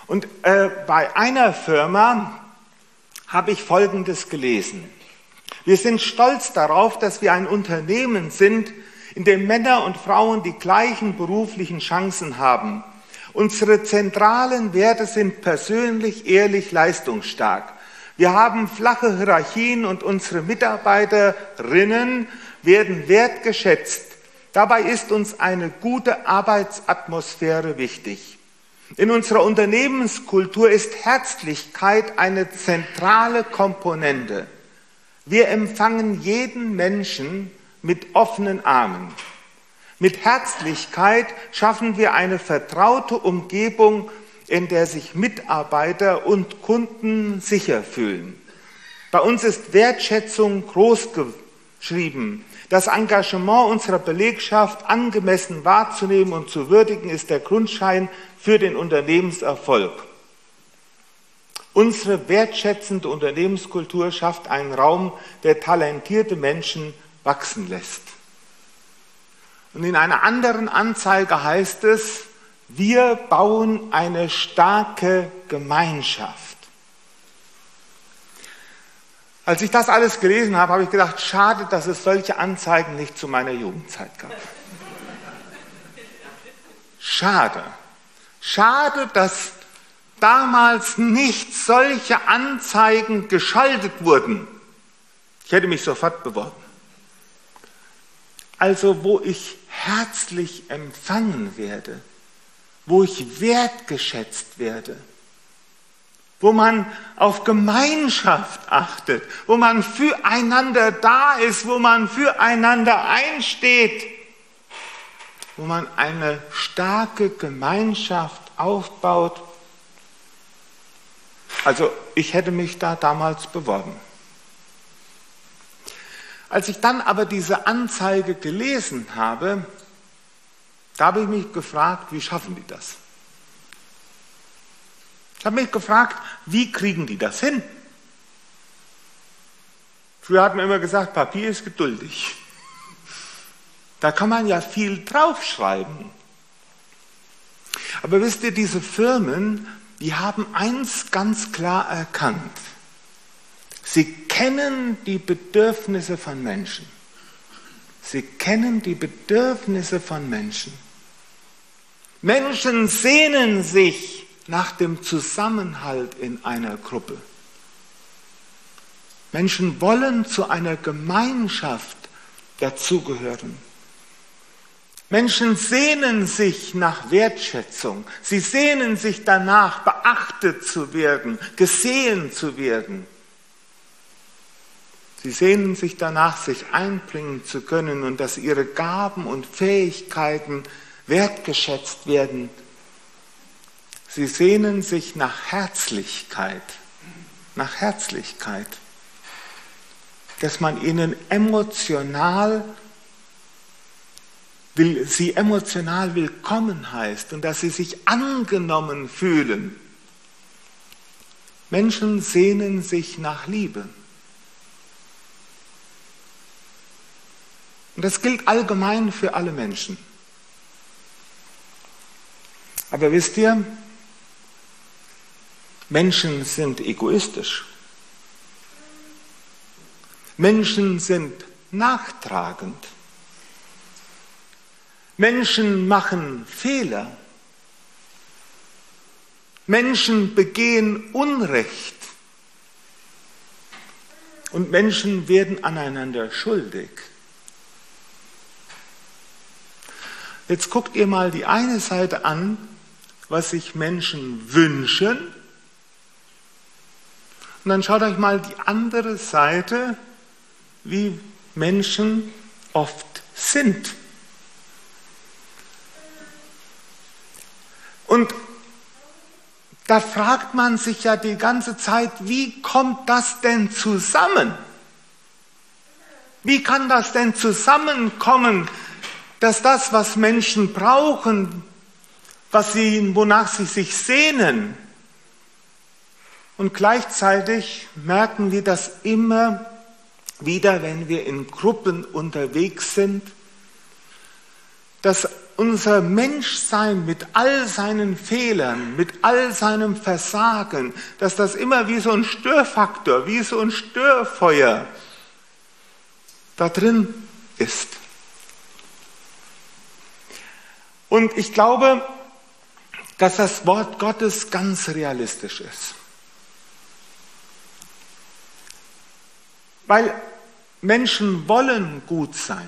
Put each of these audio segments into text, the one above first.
Und bei einer Firma habe ich Folgendes gelesen. Wir sind stolz darauf, dass wir ein Unternehmen sind, in dem Männer und Frauen die gleichen beruflichen Chancen haben. Unsere zentralen Werte sind persönlich, ehrlich, leistungsstark. Wir haben flache Hierarchien und unsere Mitarbeiterinnen werden wertgeschätzt. Dabei ist uns eine gute Arbeitsatmosphäre wichtig. In unserer Unternehmenskultur ist Herzlichkeit eine zentrale Komponente. Wir empfangen jeden Menschen mit offenen Armen. Mit Herzlichkeit schaffen wir eine vertraute Umgebung, in der sich Mitarbeiter und Kunden sicher fühlen. Bei uns ist Wertschätzung groß geschrieben. Das Engagement unserer Belegschaft angemessen wahrzunehmen und zu würdigen, ist der Grundstein für den Unternehmenserfolg. Unsere wertschätzende Unternehmenskultur schafft einen Raum, der talentierte Menschen wachsen lässt. Und in einer anderen Anzeige heißt es, wir bauen eine starke Gemeinschaft. Als ich das alles gelesen habe, habe ich gedacht, schade, dass es solche Anzeigen nicht zu meiner Jugendzeit gab. Schade. Schade, dass damals nicht solche Anzeigen geschaltet wurden. Ich hätte mich sofort beworben. Also, wo ich herzlich empfangen werde, wo ich wertgeschätzt werde, wo man auf Gemeinschaft achtet, wo man füreinander da ist, wo man füreinander einsteht, wo man eine starke Gemeinschaft aufbaut. Also ich hätte mich da damals beworben. Als ich dann aber diese Anzeige gelesen habe, da habe ich mich gefragt, wie schaffen die das? Ich habe mich gefragt, wie kriegen die das hin? Früher hat man immer gesagt, Papier ist geduldig. Da kann man ja viel draufschreiben. Aber wisst ihr, diese Firmen, die haben eins ganz klar erkannt. Sie kennen die Bedürfnisse von Menschen. Sie kennen die Bedürfnisse von Menschen. Menschen sehnen sich nach dem Zusammenhalt in einer Gruppe. Menschen wollen zu einer Gemeinschaft dazugehören. Menschen sehnen sich nach Wertschätzung. Sie sehnen sich danach, beachtet zu werden, gesehen zu werden. Sie sehnen sich danach, sich einbringen zu können und dass ihre Gaben und Fähigkeiten wertgeschätzt werden. Sie sehnen sich nach Herzlichkeit, dass man ihnen sie emotional willkommen heißt und dass sie sich angenommen fühlen. Menschen sehnen sich nach Liebe. Und das gilt allgemein für alle Menschen. Aber wisst ihr, Menschen sind egoistisch. Menschen sind nachtragend. Menschen machen Fehler. Menschen begehen Unrecht. Und Menschen werden aneinander schuldig. Jetzt guckt ihr mal die eine Seite an, was sich Menschen wünschen. Und dann schaut euch mal die andere Seite, wie Menschen oft sind. Und da fragt man sich ja die ganze Zeit, wie kommt das denn zusammen? Wie kann das denn zusammenkommen, dass das, was Menschen brauchen, wonach sie sich sehnen, und gleichzeitig merken wir das immer wieder, wenn wir in Gruppen unterwegs sind, dass unser Menschsein mit all seinen Fehlern, mit all seinem Versagen, dass das immer wie so ein Störfaktor, wie so ein Störfeuer da drin ist. Und ich glaube, dass das Wort Gottes ganz realistisch ist. Weil Menschen wollen gut sein.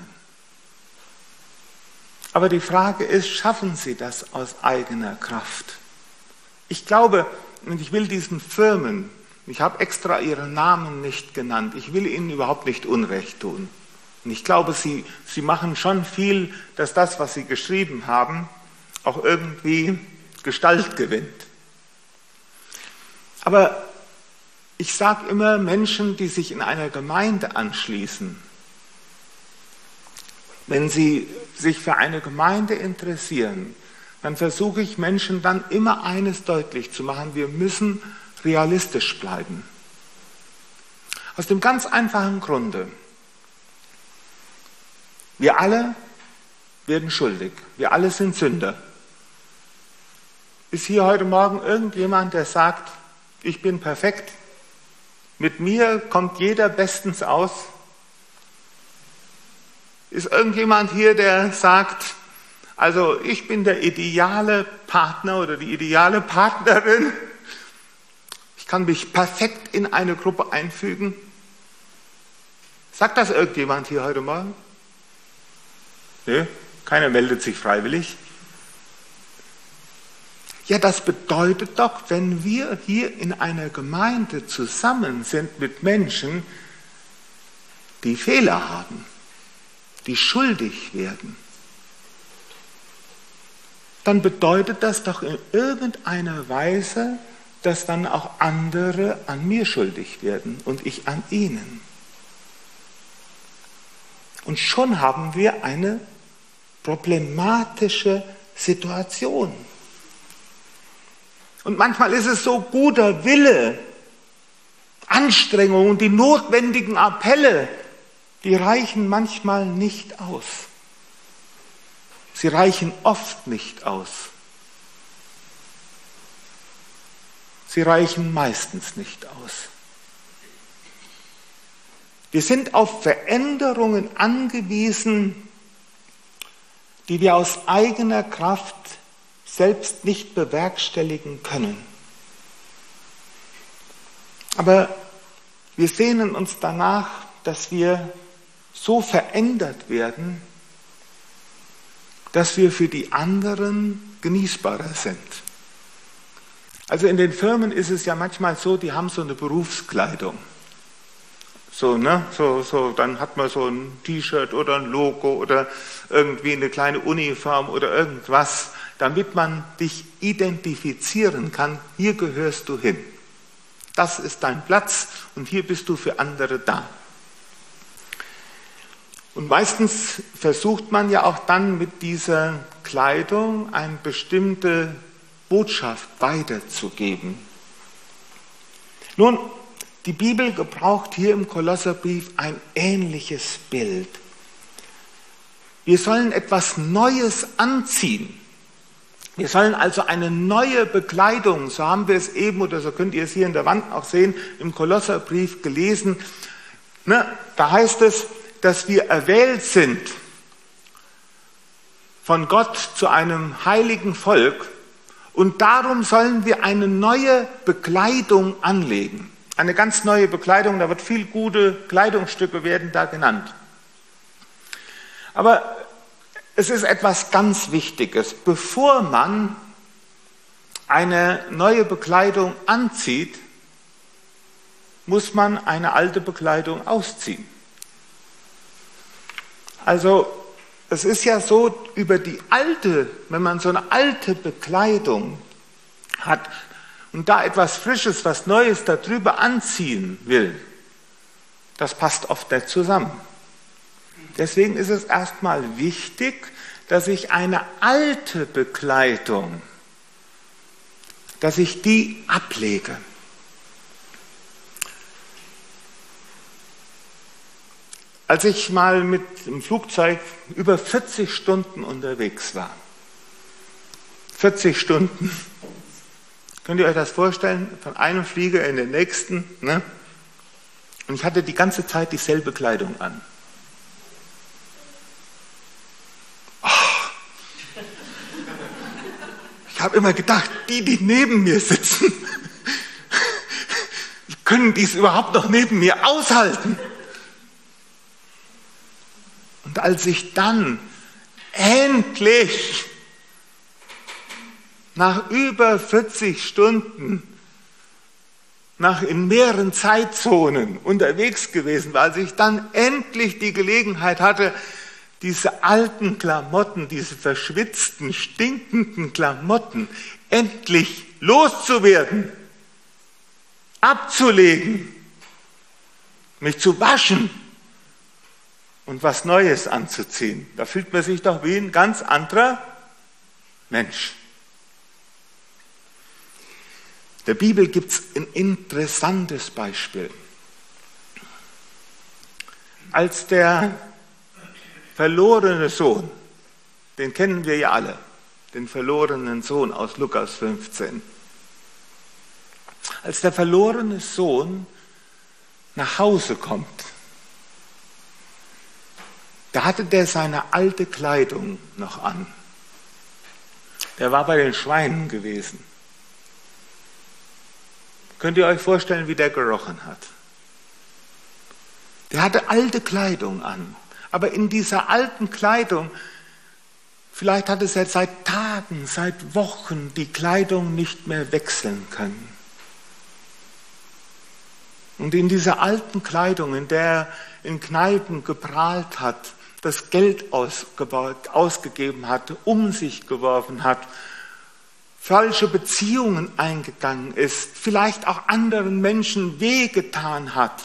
Aber die Frage ist, schaffen sie das aus eigener Kraft? Ich glaube, und ich will diesen Firmen, ich habe extra ihre Namen nicht genannt, ich will ihnen überhaupt nicht Unrecht tun. Und ich glaube, sie machen schon viel, dass das, was sie geschrieben haben, auch irgendwie Gestalt gewinnt. Aber ich sage immer, Menschen, die sich in einer Gemeinde anschließen, wenn sie sich für eine Gemeinde interessieren, dann versuche ich Menschen dann immer eines deutlich zu machen: Wir müssen realistisch bleiben. Aus dem ganz einfachen Grunde: Wir alle werden schuldig. Wir alle sind Sünder. Ist hier heute Morgen irgendjemand, der sagt, ich bin perfekt? Mit mir kommt jeder bestens aus? Ist irgendjemand hier, der sagt, also ich bin der ideale Partner oder die ideale Partnerin? Ich kann mich perfekt in eine Gruppe einfügen? Sagt das irgendjemand hier heute Morgen? Nö, keiner meldet sich freiwillig. Ja, das bedeutet doch, wenn wir hier in einer Gemeinde zusammen sind mit Menschen, die Fehler haben, die schuldig werden, dann bedeutet das doch in irgendeiner Weise, dass dann auch andere an mir schuldig werden und ich an ihnen. Und schon haben wir eine problematische Situation. Und manchmal ist es so guter Wille, Anstrengung und die notwendigen Appelle, die reichen manchmal nicht aus. Sie reichen oft nicht aus. Sie reichen meistens nicht aus. Wir sind auf Veränderungen angewiesen, die wir aus eigener Kraft selbst nicht bewerkstelligen können. Aber wir sehnen uns danach, dass wir so verändert werden, dass wir für die anderen genießbarer sind. Also in den Firmen ist es ja manchmal so, die haben so eine Berufskleidung. Dann hat man so ein T-Shirt oder ein Logo oder irgendwie eine kleine Uniform oder irgendwas, damit man dich identifizieren kann, hier gehörst du hin. Das ist dein Platz und hier bist du für andere da. Und meistens versucht man ja auch dann mit dieser Kleidung eine bestimmte Botschaft weiterzugeben. Nun, die Bibel gebraucht hier im Kolosserbrief ein ähnliches Bild. Wir sollen etwas Neues anziehen. Wir sollen also eine neue Bekleidung, so haben wir es eben, oder so könnt ihr es hier in der Wand auch sehen, im Kolosserbrief gelesen. Da heißt es, dass wir erwählt sind von Gott zu einem heiligen Volk und darum sollen wir eine neue Bekleidung anlegen. Eine ganz neue Bekleidung, da wird viel gute Kleidungsstücke werden da genannt. Aber es ist etwas ganz Wichtiges. Bevor man eine neue Bekleidung anzieht, muss man eine alte Bekleidung ausziehen. Also es ist ja so, über die alte, wenn man so eine alte Bekleidung hat und da etwas Frisches, was Neues darüber anziehen will, das passt oft nicht zusammen. Deswegen ist es erstmal wichtig, dass ich eine alte Bekleidung, dass ich die ablege. als ich mal mit dem Flugzeug über 40 Stunden unterwegs war. 40 Stunden. Könnt ihr euch das vorstellen? Von einem Flieger in den nächsten. Ne? Und ich hatte die ganze Zeit dieselbe Kleidung an. Oh. Ich habe immer gedacht, die neben mir sitzen, können dies überhaupt noch neben mir aushalten? Und als ich dann endlich nach über 40 Stunden in mehreren Zeitzonen unterwegs gewesen war, als ich dann endlich die Gelegenheit hatte, diese alten Klamotten, diese verschwitzten, stinkenden Klamotten endlich loszuwerden, abzulegen, mich zu waschen und was Neues anzuziehen. Da fühlt man sich doch wie ein ganz anderer Mensch. Der Bibel gibt es ein interessantes Beispiel. Als der verlorene Sohn, den kennen wir ja alle, den verlorenen Sohn aus Lukas 15. Als der verlorene Sohn nach Hause kommt, da hatte der seine alte Kleidung noch an. Der war bei den Schweinen gewesen. Könnt ihr euch vorstellen, wie der gerochen hat? Der hatte alte Kleidung an, aber in dieser alten Kleidung, vielleicht hat es er seit Tagen, seit Wochen die Kleidung nicht mehr wechseln können. Und in dieser alten Kleidung, in der er in Kneipen geprahlt hat, das Geld ausgegeben hat, um sich geworfen hat, falsche Beziehungen eingegangen ist, vielleicht auch anderen Menschen wehgetan hat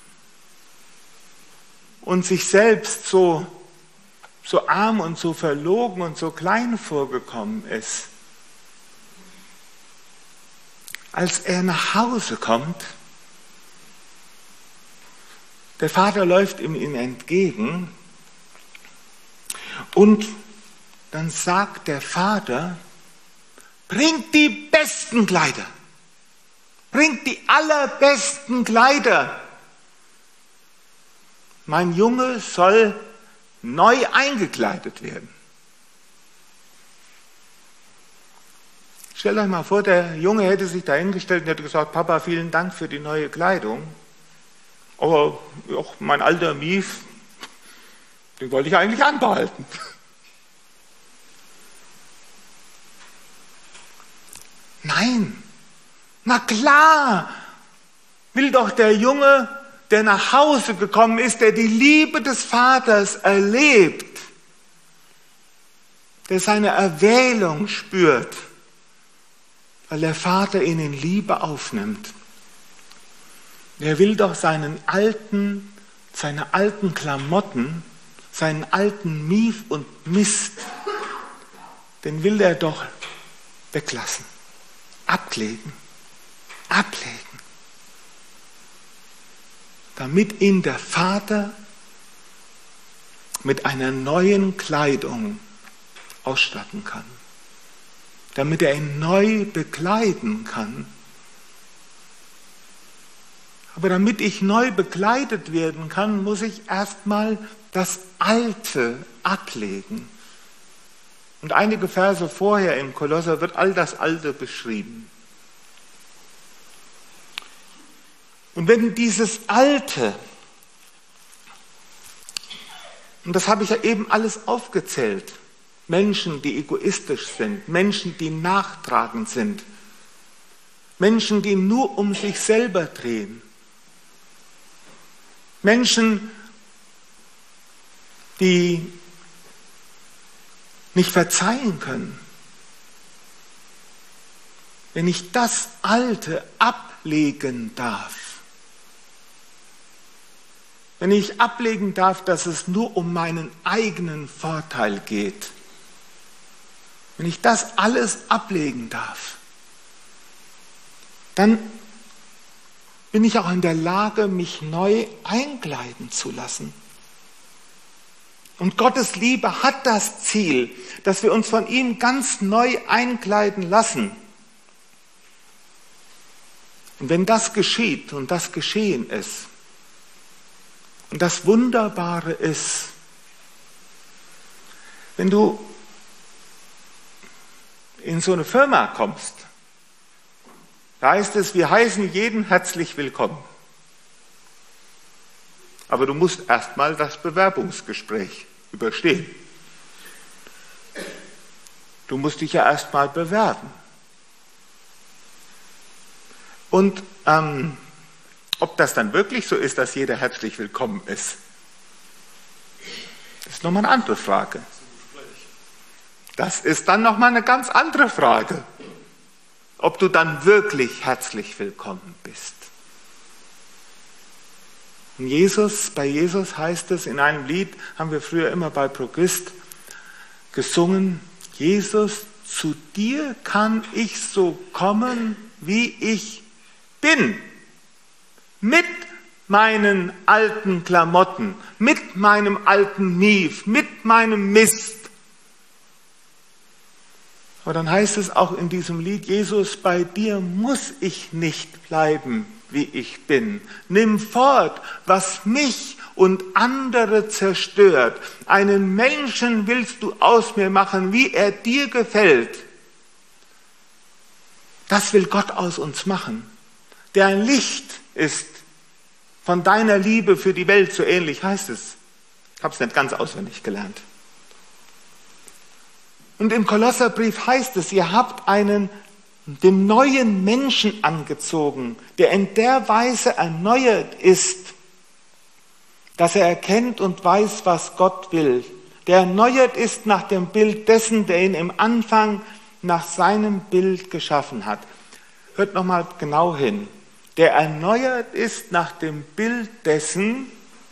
und sich selbst so arm und so verlogen und so klein vorgekommen ist. Als er nach Hause kommt, der Vater läuft ihm entgegen und dann sagt der Vater, bringt die besten Kleider, bringt die allerbesten Kleider. Mein Junge soll neu eingekleidet werden. Stellt euch mal vor, der Junge hätte sich dahingestellt und hätte gesagt, Papa, vielen Dank für die neue Kleidung. Aber auch mein alter Mief, den wollte ich eigentlich anbehalten. Nein, na klar, will doch der Junge, der nach Hause gekommen ist, der die Liebe des Vaters erlebt, der seine Erwählung spürt, weil der Vater ihn in Liebe aufnimmt. Der will doch seine alten Klamotten, seinen alten Mief und Mist, den will er doch weglassen, ablegen, damit ihn der Vater mit einer neuen Kleidung ausstatten kann, damit er ihn neu bekleiden kann. Aber damit ich neu bekleidet werden kann, muss ich erstmal das Alte ablegen. Und einige Verse vorher im Kolosser wird all das Alte beschrieben. Und wenn dieses Alte, und das habe ich ja eben alles aufgezählt, Menschen, die egoistisch sind, Menschen, die nachtragend sind, Menschen, die nur um sich selber drehen, Menschen, die nicht verzeihen können. Wenn ich das Alte ablegen darf, wenn ich ablegen darf, dass es nur um meinen eigenen Vorteil geht, wenn ich das alles ablegen darf, dann bin ich auch in der Lage, mich neu einkleiden zu lassen. Und Gottes Liebe hat das Ziel, dass wir uns von ihm ganz neu einkleiden lassen. Und wenn das geschieht und das geschehen ist, und das Wunderbare ist, wenn du in so eine Firma kommst, da heißt es, wir heißen jeden herzlich willkommen. Aber du musst erstmal das Bewerbungsgespräch überstehen. Du musst dich ja erstmal bewerben. Und ob das dann wirklich so ist, dass jeder herzlich willkommen ist, ist nochmal eine andere Frage. Das ist dann nochmal eine ganz andere Frage, ob du dann wirklich herzlich willkommen bist. Und bei Jesus heißt es, in einem Lied haben wir früher immer bei Progist gesungen, Jesus, zu dir kann ich so kommen, wie ich bin. Mit meinen alten Klamotten, mit meinem alten Mief, mit meinem Mist. Aber dann heißt es auch in diesem Lied, Jesus, bei dir muss ich nicht bleiben, wie ich bin. Nimm fort, was mich und andere zerstört. Einen Menschen willst du aus mir machen, wie er dir gefällt. Das will Gott aus uns machen, der ein Licht ist von deiner Liebe für die Welt, so ähnlich heißt es. Ich habe es nicht ganz auswendig gelernt. Und im Kolosserbrief heißt es, ihr habt den neuen Menschen angezogen, der in der Weise erneuert ist, dass er erkennt und weiß, was Gott will. Der erneuert ist nach dem Bild dessen, der ihn im Anfang nach seinem Bild geschaffen hat. Hört nochmal genau hin. Der erneuert ist nach dem Bild dessen,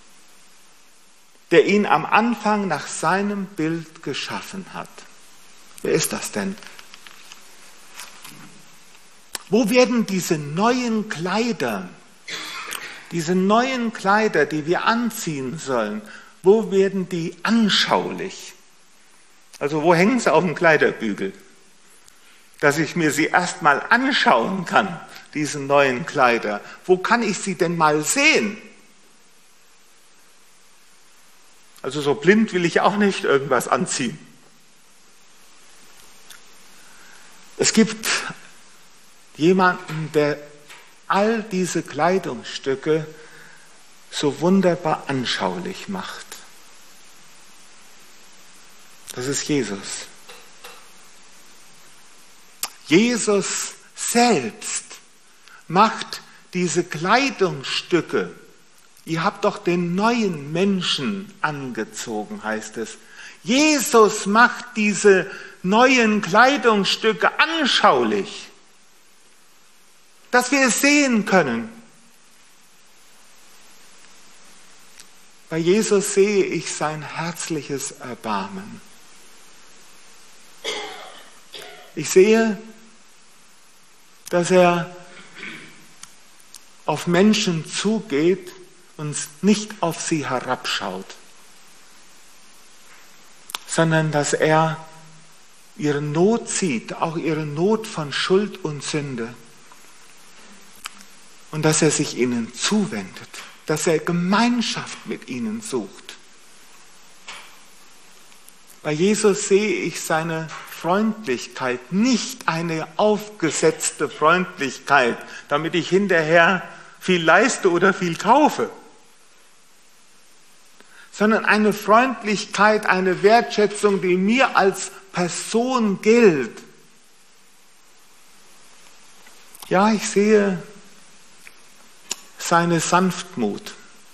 der ihn am Anfang nach seinem Bild geschaffen hat. Wer ist das denn? Wo werden diese neuen Kleider, die wir anziehen sollen, wo werden die anschaulich? Also wo hängen sie auf dem Kleiderbügel? Dass ich mir sie erstmal anschauen kann, diese neuen Kleider. Wo kann ich sie denn mal sehen? Also so blind will ich auch nicht irgendwas anziehen. Es gibt jemanden, der all diese Kleidungsstücke so wunderbar anschaulich macht. Das ist Jesus. Jesus selbst macht diese Kleidungsstücke. Ihr habt doch den neuen Menschen angezogen, heißt es. Jesus macht diese neuen Kleidungsstücke anschaulich, dass wir es sehen können. Bei Jesus sehe ich sein herzliches Erbarmen. Ich sehe, dass er auf Menschen zugeht und nicht auf sie herabschaut, sondern dass er ihre Not sieht, auch ihre Not von Schuld und Sünde, und dass er sich ihnen zuwendet, dass er Gemeinschaft mit ihnen sucht. Bei Jesus sehe ich seine Freundlichkeit, nicht eine aufgesetzte Freundlichkeit, damit ich hinterher viel leiste oder viel kaufe, sondern eine Freundlichkeit, eine Wertschätzung, die mir als Person gilt. Ja, ich sehe seine Sanftmut.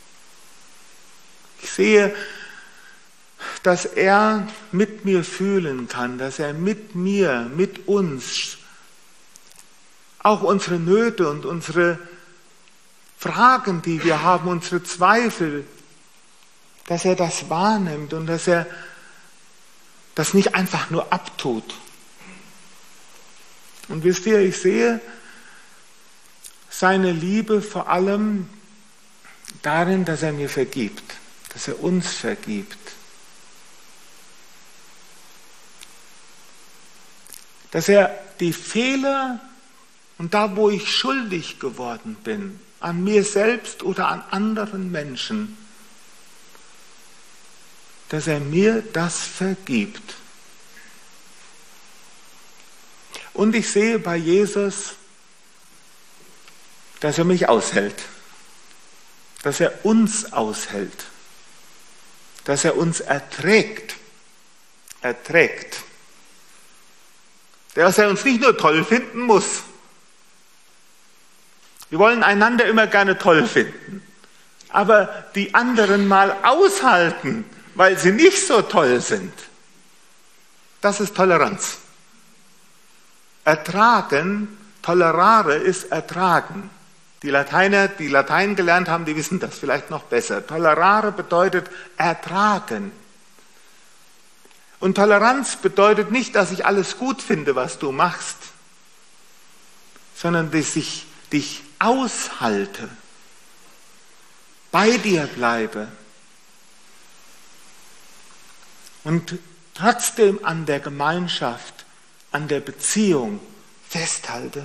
Ich sehe, dass er mit mir fühlen kann, dass er mit mir, mit uns, auch unsere Nöte und unsere Fragen, die wir haben, unsere Zweifel, dass er das wahrnimmt und dass er das nicht einfach nur abtut. Und wisst ihr, ich sehe seine Liebe vor allem darin, dass er mir vergibt, dass er uns vergibt. dass er die Fehler und da, wo ich schuldig geworden bin, an mir selbst oder an anderen Menschen, dass er mir das vergibt. Und ich sehe bei Jesus, dass er mich aushält, dass er uns aushält, dass er uns erträgt. Dass er uns nicht nur toll finden muss. Wir wollen einander immer gerne toll finden, aber die anderen mal aushalten, weil sie nicht so toll sind. Das ist Toleranz. Ertragen, tolerare ist ertragen. Die Lateiner, die Latein gelernt haben, die wissen das vielleicht noch besser. Tolerare bedeutet ertragen. Und Toleranz bedeutet nicht, dass ich alles gut finde, was du machst, sondern dass ich dich aushalte, bei dir bleibe und trotzdem an der Gemeinschaft, an der Beziehung festhalte.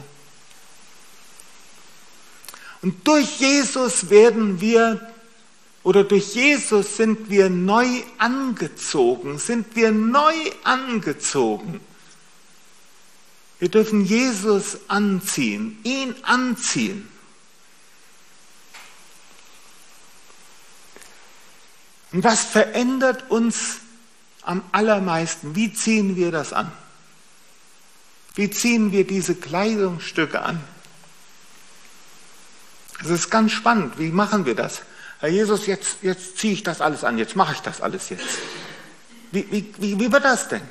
Und durch Jesus sind wir neu angezogen, Wir dürfen Jesus anziehen, ihn anziehen. Und was verändert uns am allermeisten? Wie ziehen wir das an? Wie ziehen wir diese Kleidungsstücke an? Das ist ganz spannend. Wie machen wir das? Herr Jesus, jetzt ziehe ich das alles an, jetzt mache ich das alles jetzt. Wie wird das denn?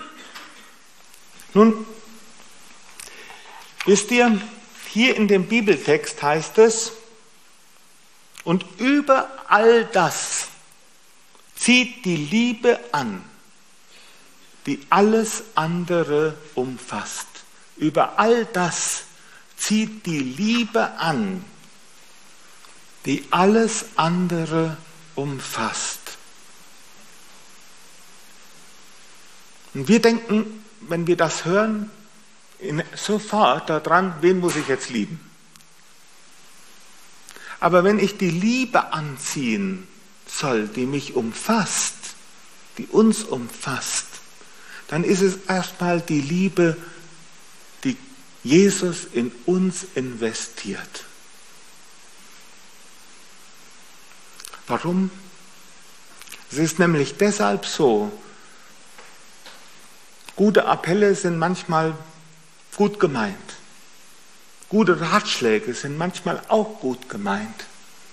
Nun, wisst ihr, hier in dem Bibeltext heißt es, und über all das zieht die Liebe an, die alles andere umfasst. Über all das zieht die Liebe an, die alles andere umfasst. Und wir denken, wenn wir das hören, sofort daran, wen muss ich jetzt lieben? Aber wenn ich die Liebe anziehen soll, die mich umfasst, die uns umfasst, dann ist es erstmal die Liebe, die Jesus in uns investiert. Warum? Es ist nämlich deshalb so, gute Appelle sind manchmal gut gemeint. Gute Ratschläge sind manchmal auch gut gemeint.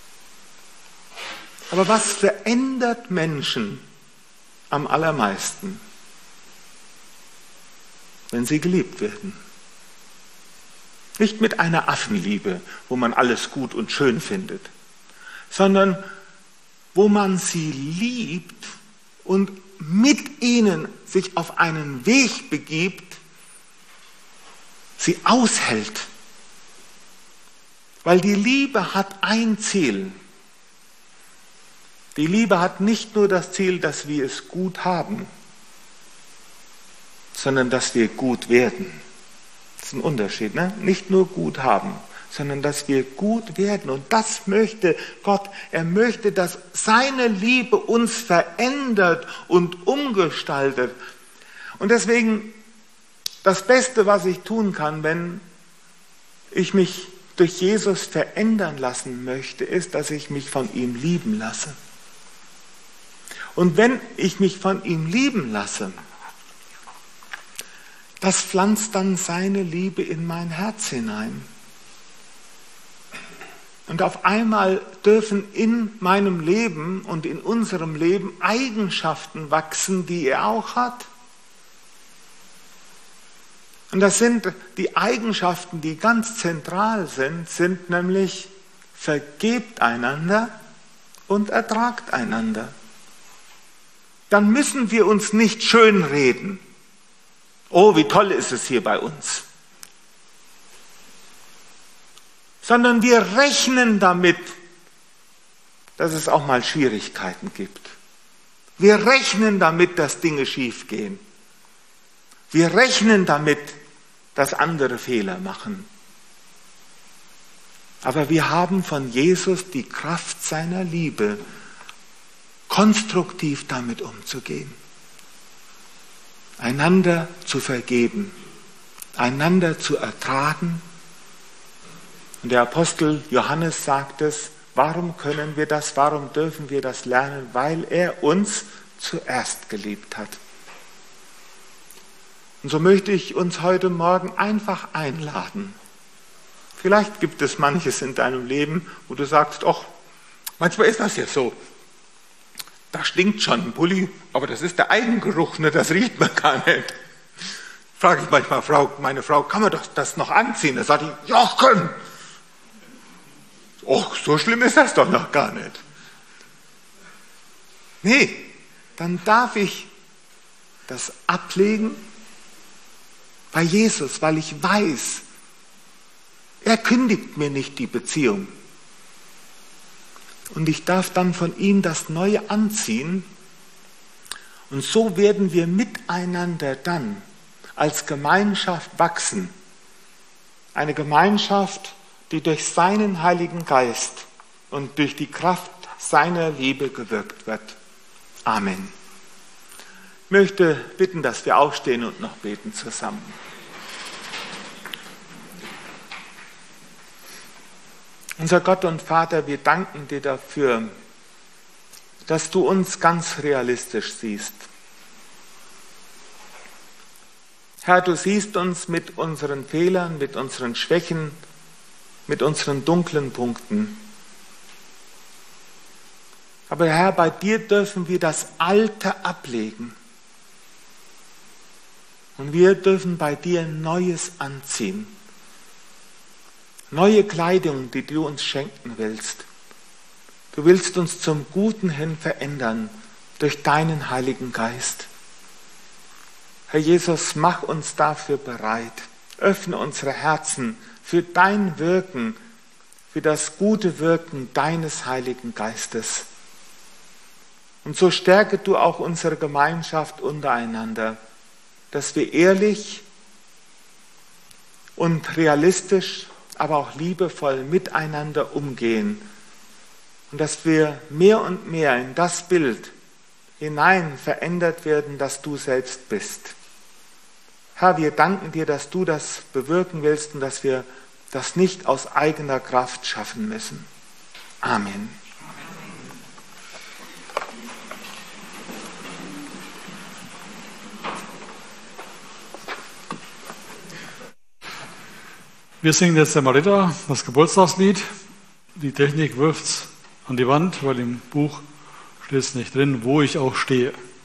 Aber was verändert Menschen am allermeisten? Wenn sie geliebt werden. Nicht mit einer Affenliebe, wo man alles gut und schön findet, sondern wo man sie liebt und mit ihnen sich auf einen Weg begibt, sie aushält. Weil die Liebe hat ein Ziel. Die Liebe hat nicht nur das Ziel, dass wir es gut haben, sondern dass wir gut werden. Das ist ein Unterschied, ne? Nicht nur gut haben, sondern dass wir gut werden. Und das möchte Gott. Er möchte, dass seine Liebe uns verändert und umgestaltet. Und deswegen, das Beste, was ich tun kann, wenn ich mich durch Jesus verändern lassen möchte, ist, dass ich mich von ihm lieben lasse. Und wenn ich mich von ihm lieben lasse, das pflanzt dann seine Liebe in mein Herz hinein. Und auf einmal dürfen in meinem Leben und in unserem Leben Eigenschaften wachsen, die er auch hat. Und das sind die Eigenschaften, die ganz zentral sind nämlich vergebt einander und ertragt einander. Dann müssen wir uns nicht schönreden. Oh, wie toll ist es hier bei uns. Sondern wir rechnen damit, dass es auch mal Schwierigkeiten gibt. Wir rechnen damit, dass Dinge schiefgehen. Wir rechnen damit, dass andere Fehler machen. Aber wir haben von Jesus die Kraft seiner Liebe, konstruktiv damit umzugehen. Einander zu vergeben, einander zu ertragen. Und der Apostel Johannes sagt es, warum können wir das, warum dürfen wir das lernen? Weil er uns zuerst geliebt hat. Und so möchte ich uns heute Morgen einfach einladen. Vielleicht gibt es manches in deinem Leben, wo du sagst, ach, manchmal ist das ja so. Da stinkt schon ein Pulli, aber das ist der Eigengeruch, ne? Das riecht man gar nicht. Frage ich manchmal meine Frau, kann man doch das noch anziehen? Da sagt die, Jochen! Och, so schlimm ist das doch noch gar nicht. Nee, dann darf ich das ablegen bei Jesus, weil ich weiß, er kündigt mir nicht die Beziehung. Und ich darf dann von ihm das Neue anziehen. Und so werden wir miteinander dann als Gemeinschaft wachsen. Eine Gemeinschaft, die durch seinen Heiligen Geist und durch die Kraft seiner Liebe gewirkt wird. Amen. Ich möchte bitten, dass wir aufstehen und noch beten zusammen. Unser Gott und Vater, wir danken dir dafür, dass du uns ganz realistisch siehst. Herr, du siehst uns mit unseren Fehlern, mit unseren Schwächen, mit unseren dunklen Punkten. Aber Herr, bei dir dürfen wir das Alte ablegen. Und wir dürfen bei dir Neues anziehen. Neue Kleidung, die du uns schenken willst. Du willst uns zum Guten hin verändern durch deinen Heiligen Geist. Herr Jesus, mach uns dafür bereit. Öffne unsere Herzen für dein Wirken, für das gute Wirken deines Heiligen Geistes. Und so stärke du auch unsere Gemeinschaft untereinander, dass wir ehrlich und realistisch, aber auch liebevoll miteinander umgehen und dass wir mehr und mehr in das Bild hinein verändert werden, das du selbst bist. Herr, wir danken dir, dass du das bewirken willst und dass wir das nicht aus eigener Kraft schaffen müssen. Amen. Wir singen jetzt der Marita, das Geburtstagslied. Die Technik wirft es an die Wand, weil im Buch steht es nicht drin, wo ich auch stehe.